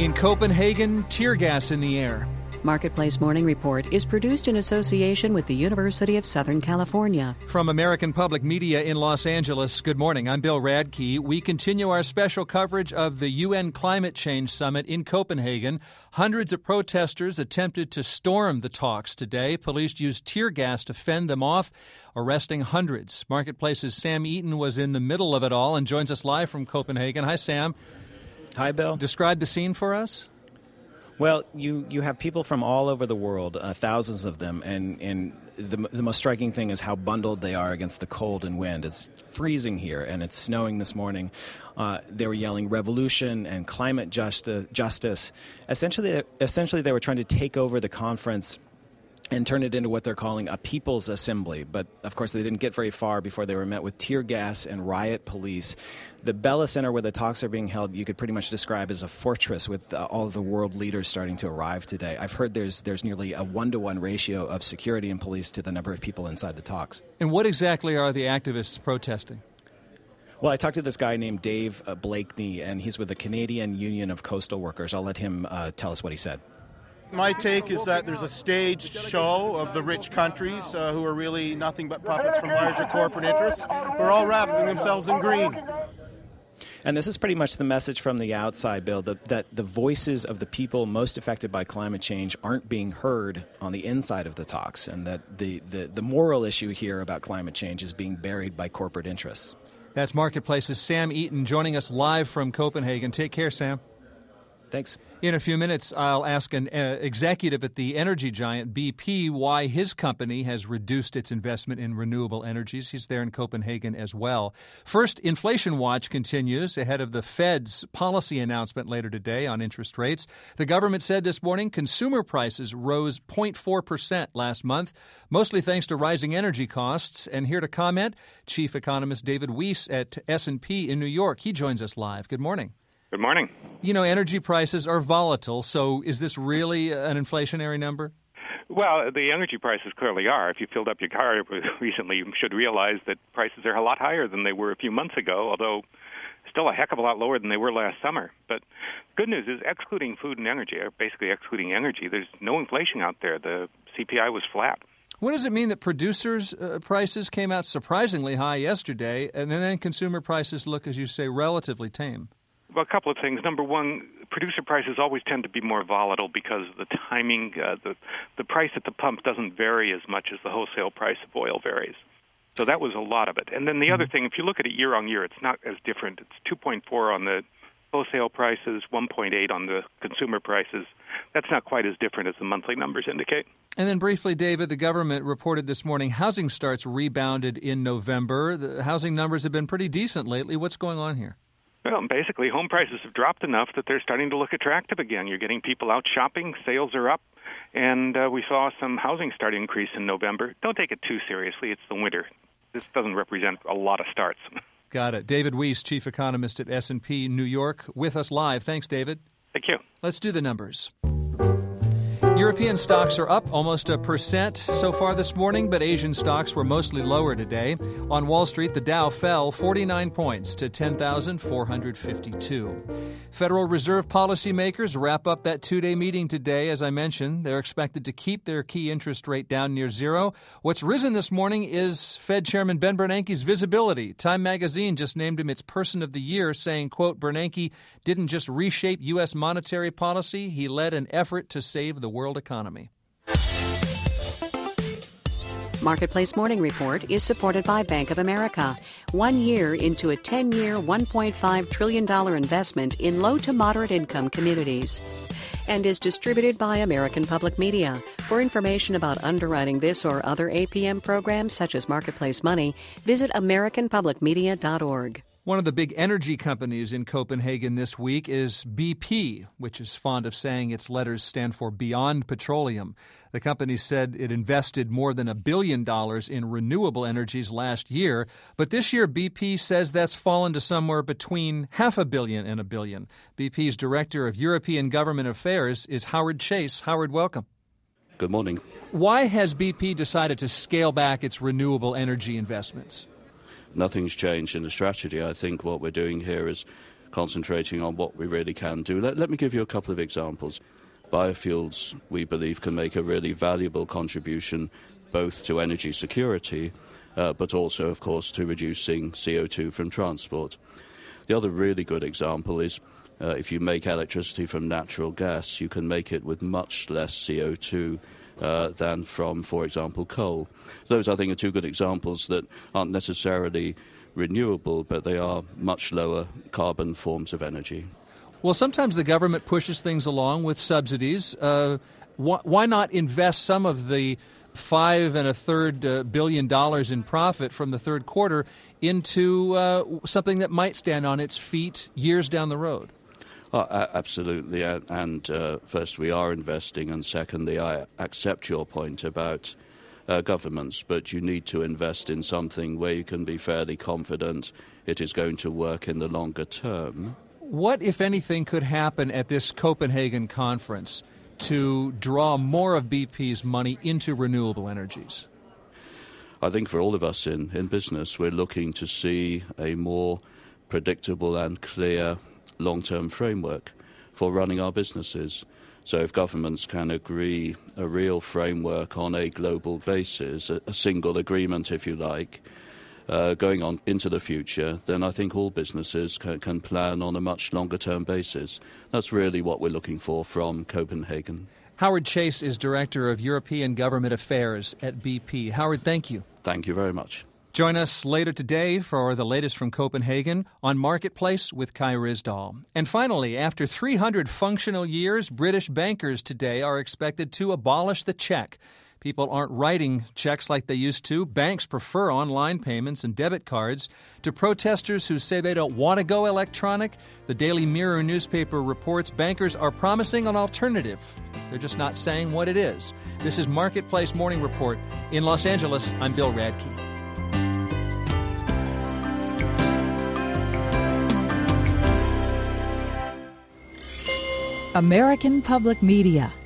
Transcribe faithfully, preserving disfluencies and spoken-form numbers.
In Copenhagen, tear gas in the air. Marketplace Morning Report is produced in association with the University of Southern California. From American Public Media in Los Angeles, good morning. I'm Bill Radke. We continue our special coverage of the U N Climate Change Summit in Copenhagen. Hundreds of protesters attempted to storm the talks today. Police used tear gas to fend them off, arresting hundreds. Marketplace's Sam Eaton was in the middle of it all and joins us live from Copenhagen. Hi, Sam. Hi, Bill. Describe the scene for us. Well, you, you have people from all over the world, uh, thousands of them, and, and the, the most striking thing is how bundled they are against the cold and wind. It's freezing here, and it's snowing this morning. Uh, they were yelling revolution and climate justice. justice. Essentially, essentially, they were trying to take over the conference and turn it into what they're calling a people's assembly. But, of course, they didn't get very far before they were met with tear gas and riot police. The Bella Center, where the talks are being held, you could pretty much describe as a fortress with uh, all of the world leaders starting to arrive today. I've heard there's there's nearly a one-to-one ratio of security and police to the number of people inside the talks. And what exactly are the activists protesting? Well, I talked to this guy named Dave uh, Blakeney, and he's with the Canadian Union of Coastal Workers. I'll let him uh, tell us what he said. My take is that there's a staged show of the rich countries uh, who are really nothing but puppets from larger corporate interests who are all wrapping themselves in green. And this is pretty much the message from the outside, Bill, that, that the voices of the people most affected by climate change aren't being heard on the inside of the talks, and that the, the, the moral issue here about climate change is being buried by corporate interests. That's Marketplace's Sam Eaton joining us live from Copenhagen. Take care, Sam. Thanks. In a few minutes, I'll ask an uh, executive at the energy giant B P why his company has reduced its investment in renewable energies. He's there in Copenhagen as well. First, Inflation Watch continues ahead of the Fed's policy announcement later today on interest rates. The government said this morning consumer prices rose zero point four percent last month, mostly thanks to rising energy costs. And here to comment, Chief Economist David Weiss at S and P in New York. He joins us live. Good morning. Good morning. You know, energy prices are volatile, so is this really an inflationary number? Well, the energy prices clearly are. If you filled up your car recently, you should realize that prices are a lot higher than they were a few months ago, although still a heck of a lot lower than they were last summer. But good news is, excluding food and energy, or basically excluding energy, there's no inflation out there. The C P I was flat. What does it mean that producers' uh, prices came out surprisingly high yesterday, and then consumer prices look, as you say, relatively tame? Well, a couple of things. Number one, producer prices always tend to be more volatile because the timing, uh, the the price at the pump doesn't vary as much as the wholesale price of oil varies. So that was a lot of it. And then the other thing, if you look at it year on year, it's not as different. It's two point four on the wholesale prices, one point eight on the consumer prices. That's not quite as different as the monthly numbers indicate. And then briefly, David, the government reported this morning housing starts rebounded in November. The housing numbers have been pretty decent lately. What's going on here? Well, basically, home prices have dropped enough that they're starting to look attractive again. You're getting people out shopping, sales are up, and uh, we saw some housing start increase in November. Don't take it too seriously. It's the winter. This doesn't represent a lot of starts. Got it. David Weiss, Chief Economist at S and P New York, with us live. Thanks, David. Thank you. Let's do the numbers. European stocks are up almost a percent so far this morning, but Asian stocks were mostly lower today. On Wall Street, the Dow fell forty-nine points to ten thousand four hundred fifty-two. Federal Reserve policymakers wrap up that two-day meeting today. As I mentioned, they're expected to keep their key interest rate down near zero. What's risen this morning is Fed Chairman Ben Bernanke's visibility. Time magazine just named him its Person of the Year, saying, quote, Bernanke didn't just reshape U S monetary policy, he led an effort to save the world economy. Marketplace Morning Report is supported by Bank of America. One year into a ten-year, one point five trillion dollars investment in low to moderate income communities. And is distributed by American Public Media. For information about underwriting this or other A P M programs such as Marketplace Money, visit american public media dot org. One of the big energy companies in Copenhagen this week is B P, which is fond of saying its letters stand for Beyond Petroleum. The company said it invested more than a billion dollars in renewable energies last year, but this year B P says that's fallen to somewhere between half a billion and a billion. B P's Director of European Government Affairs is Howard Chase. Howard, welcome. Good morning. Why has B P decided to scale back its renewable energy investments? Nothing's changed in the strategy. I think what we're doing here is concentrating on what we really can do. Let, let me give you a couple of examples. Biofuels, we believe, can make a really valuable contribution both to energy security, uh, but also, of course, to reducing C O two from transport. The other really good example is uh, if you make electricity from natural gas, you can make it with much less C O two uh, than from, for example, coal. Those, I think, are two good examples that aren't necessarily renewable, but they are much lower carbon forms of energy. Well, sometimes the government pushes things along with subsidies. Uh, wh- why not invest some of the five and a third uh, billion dollars in profit from the third quarter into uh, something that might stand on its feet years down the road? Oh, absolutely. And uh, first, we are investing, and secondly, I accept your point about uh, governments, but you need to invest in something where you can be fairly confident it is going to work in the longer term. What, if anything, could happen at this Copenhagen conference to draw more of B P's money into renewable energies? I think for all of us in, in business, we're looking to see a more predictable and clear long-term framework for running our businesses. So if governments can agree a real framework on a global basis, a, a single agreement, if you like, Uh, going on into the future, then I think all businesses can, can plan on a much longer-term basis. That's really what we're looking for from Copenhagen. Howard Chase is Director of European Government Affairs at B P. Howard, thank you. Thank you very much. Join us later today for the latest from Copenhagen on Marketplace with Kai Ryssdal. And finally, after three hundred functional years, British bankers today are expected to abolish the cheque. People aren't writing checks like they used to. Banks prefer online payments and debit cards. To protesters who say they don't want to go electronic, the Daily Mirror newspaper reports bankers are promising an alternative. They're just not saying what it is. This is Marketplace Morning Report. In Los Angeles, I'm Bill Radke. American Public Media